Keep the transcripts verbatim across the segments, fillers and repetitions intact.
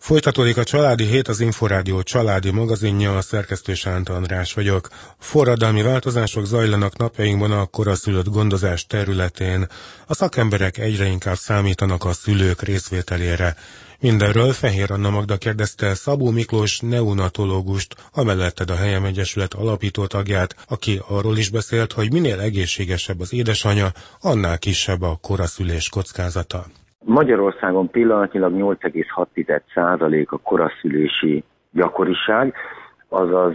Folytatódik a Családi Hét, az Inforádió családi magazinja, a szerkesztő Sánta András vagyok. Forradalmi változások zajlanak napjainkban a koraszülött gondozás területén. A szakemberek egyre inkább számítanak a szülők részvételére. Mindenről Fehér Anna Magda kérdezte Szabó Miklós neonatológust, a Melletted a Helyem Egyesület alapító tagját, aki arról is beszélt, hogy minél egészségesebb az édesanya, annál kisebb a koraszülés kockázata. Magyarországon pillanatnyilag nyolc egész hat százalék a koraszülési gyakoriság, azaz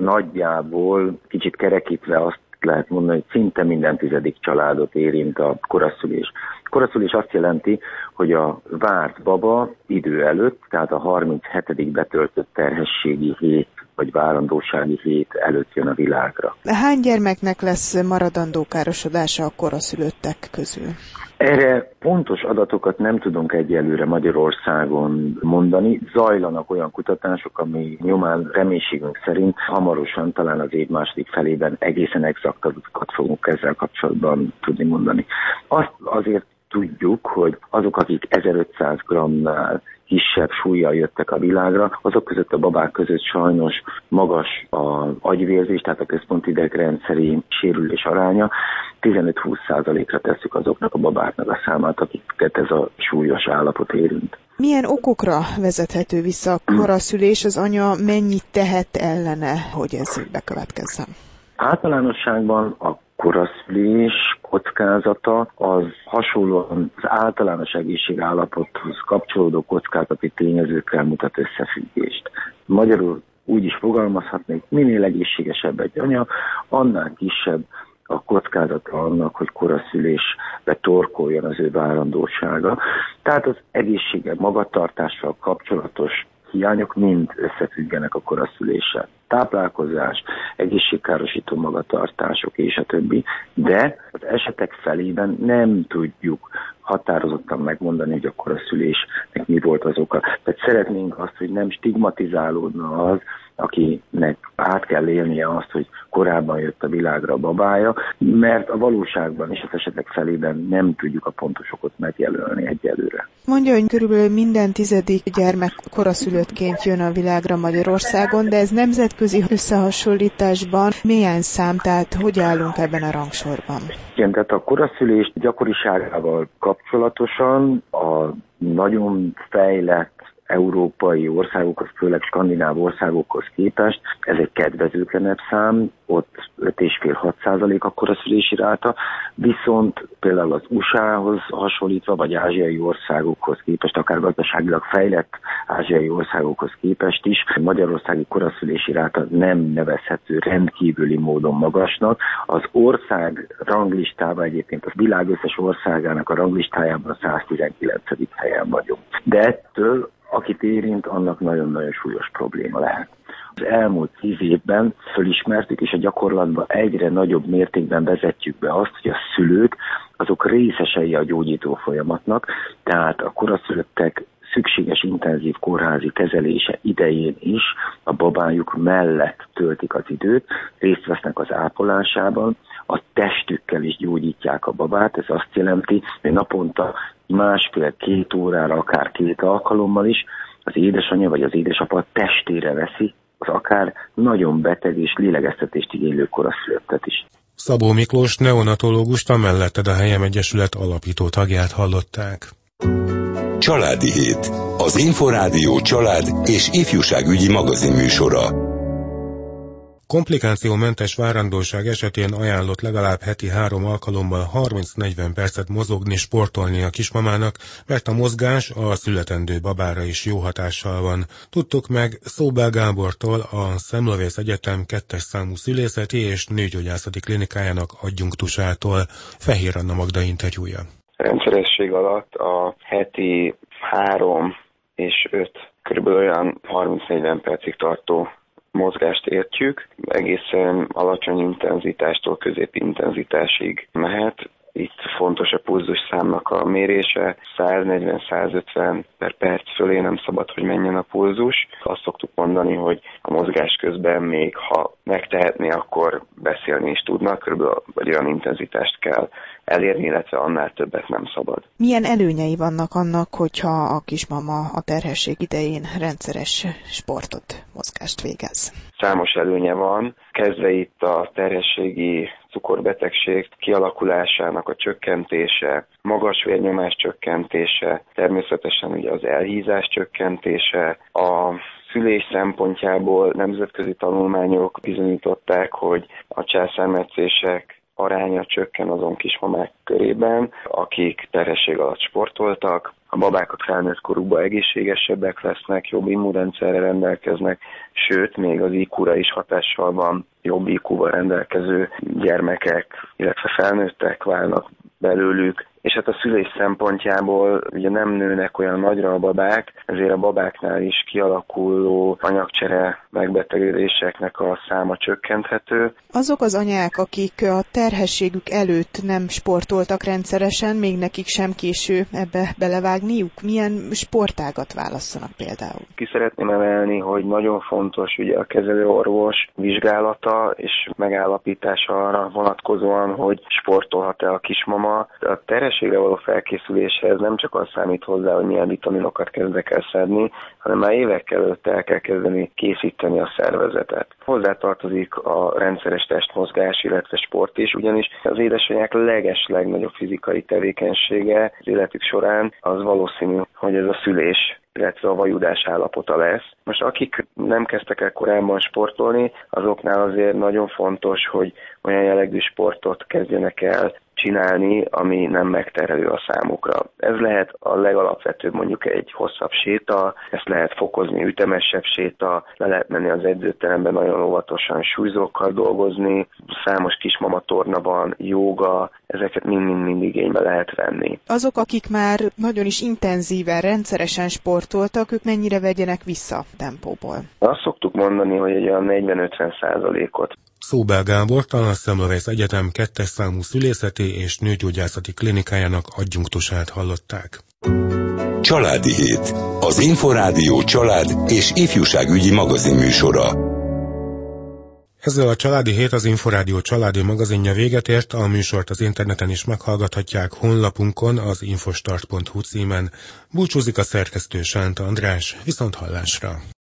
nagyjából kicsit kerekítve azt lehet mondani, hogy szinte minden tizedik családot érint a koraszülés. Koraszülés azt jelenti, hogy a várt baba idő előtt, tehát a harminchetedik betöltött terhességi hét vagy várandósági hét előtt jön a világra. Hány gyermeknek lesz maradandó károsodása a koraszülöttek közül? Erre pontos adatokat nem tudunk egyelőre Magyarországon mondani. Zajlanak olyan kutatások, ami nyomán reménységünk szerint hamarosan, talán az év második felében egészen exakt adatokat fogunk ezzel kapcsolatban tudni mondani. Azt azért tudjuk, hogy azok, akik ezerötszáz grammnál kisebb súllyal jöttek a világra, azok között a babák között sajnos magas az agyvérzés, tehát a központi idegrendszeri sérülés aránya. tizenöt-húsz százalékra tesszük azoknak a babáknak a számát, akiket ez a súlyos állapot érint. Milyen okokra vezethető vissza a koraszülés? Az anya mennyit tehet ellene, hogy ez bekövetkezzen? Általánosságban a koraszülés kockázata az hasonlóan az általános egészségállapothoz kapcsolódó kockázati tényezőkkel mutat összefüggést. Magyarul úgy is fogalmazhatnék, minél egészségesebb egy anya, annál kisebb a kockázata annak, hogy koraszülésbe torkoljon az ő várandósága. Tehát az egészséges magatartással kapcsolatos hiányok mind összefüggenek a koraszüléssel. Táplálkozás, egészségkárosító magatartások és a többi, de az esetek felében nem tudjuk határozottan megmondani, hogy a koraszülésnek mi volt az oka. Tehát szeretnénk azt, hogy nem stigmatizálódna az, akinek át kell élnie azt, hogy korábban jött a világra a babája, mert a valóságban és az esetek felében nem tudjuk a pontos okot megjelölni egyelőre. Mondja, hogy körülbelül minden tizedik gyermek koraszülöttként jön a világra Magyarországon, de ez nemzetközi összehasonlításban milyen szám, tehát hogy állunk ebben a rangsorban? Igen, tehát a koraszülés gyakoriságával kapcsolatosan a nagyon fejlett európai országokhoz, főleg skandináv országokhoz képest ez egy kedvezőtlenebb szám, ott öt egész öt-hat százalék a koraszülési ráta, viszont például az u es á-hoz hasonlítva, vagy ázsiai országokhoz képest, akár gazdaságilag fejlett ázsiai országokhoz képest is, magyarországi koraszülési ráta nem nevezhető rendkívüli módon magasnak. Az ország ranglistában egyébként a világ összes országának a ranglistájában a száztizenkilencedik helyen vagyunk. De ettől akit érint, annak nagyon-nagyon súlyos probléma lehet. Az elmúlt tíz évben fölismertük, és a gyakorlatban egyre nagyobb mértékben vezetjük be azt, hogy a szülők azok részesei a gyógyító folyamatnak, tehát a koraszülöttek szükséges intenzív kórházi kezelése idején is a babájuk mellett töltik az időt, részt vesznek az ápolásában, a testükkel is gyógyítják a babát, ez azt jelenti, hogy naponta másfél-két órára, akár két alkalommal is az édesanyja vagy az édesapa testére veszi az akár nagyon beteg és lélegeztetést igénylő koraszülöttet is. Szabó Miklós neonatológust, a Melletted a Helyem Egyesület alapító tagját hallották. Családi Hét, az Inforádió család és ifjúságügyi magazinműsora. Komplikációmentes várandóság esetén ajánlott legalább heti három alkalommal harminc-negyven percet mozogni, sportolni a kismamának, mert a mozgás a születendő babára is jó hatással van. Tudtuk meg Szóbel Gábortól, a Szemlövész Egyetem kettes számú szülészeti és nőgyógyászati klinikájának adjunktusától. Fehér Anna Magda interjúja. Rendszeresség alatt a heti három és öt, körülbelül olyan harminc-negyven percig tartó mozgást értjük, egészen alacsony intenzitástól középintenzitásig mehet, Itt fontos a pulzusszámnak a mérése, száznegyven-százötven per perc fölé nem szabad, hogy menjen a pulzus. Azt szoktuk mondani, hogy a mozgás közben még ha megtehetné, akkor beszélni is tudnak, körülbelül olyan intenzitást kell elérni, illetve annál többet nem szabad. Milyen előnyei vannak annak, hogyha a kismama a terhesség idején rendszeres sportot, mozgást végez? Számos előnye van, kezdve itt a terhességi cukorbetegség kialakulásának a csökkentése, magas vérnyomás csökkentése, természetesen ugye az elhízás csökkentése, a szülés szempontjából nemzetközi tanulmányok bizonyították, hogy a császármetszések aránya csökken azon kismamák körében, akik terhesség alatt sportoltak. A babák a felnőtt korukban egészségesebbek lesznek, jobb immunrendszerre rendelkeznek, sőt, még az í kú-ra is hatással van, jobb í kúval rendelkező gyermekek, illetve felnőttek válnak belőlük. És hát a szülés szempontjából ugye nem nőnek olyan nagyra a babák, ezért a babáknál is kialakuló anyagcsere megbetegedéseknek a száma csökkenthető. Azok az anyák, akik a terhességük előtt nem sportoltak rendszeresen, még nekik sem késő ebbe belevágniuk? Milyen sportágat válasszanak például? Ki szeretném emelni, hogy nagyon fontos ugye a kezelőorvos vizsgálata és megállapítása arra vonatkozóan, hogy sportolhat-e a kismama. A terhességre való felkészüléshez nem csak az számít hozzá, hogy milyen vitaminokat kezdek el szedni, hanem már évekkel előtt el kell kezdeni készíteni a szervezetet. Hozzátartozik a rendszeres testmozgás, illetve sport is, ugyanis az édesanyák leges legnagyobb fizikai tevékenysége az életük során az valószínű, hogy ez a szülés, illetve a vajudás állapota lesz. Most akik nem kezdtek el korábban sportolni, azoknál azért nagyon fontos, hogy olyan jellegű sportot kezdjenek el csinálni, ami nem megterhelő a számukra. Ez lehet a legalapvetőbb, mondjuk egy hosszabb séta, ezt lehet fokozni, ütemesebb séta, le lehet menni az edzőteremben nagyon óvatosan súlyzókkal dolgozni, számos kismama torna van, jóga, ezeket mind-mind igénybe lehet venni. Azok, akik már nagyon is intenzíven, rendszeresen sportoltak, ők mennyire vegyenek vissza tempóból? Azt szoktuk mondani, hogy egy olyan negyven-ötven százalékot. Szóbel Gábor, a Semmelweis Egyetem kettes számú szülészeti és nőgyógyászati klinikájának adjunktusát hallották. Családi Hét. Az Inforádió család és ifjúságügyi magazinműsora. Ezzel a Családi Hét, az Inforádió családi magazinja véget ért, a műsort az interneten is meghallgathatják honlapunkon, az infostart pont hu címen. Búcsúzik a szerkesztő Sánt András, viszont hallásra.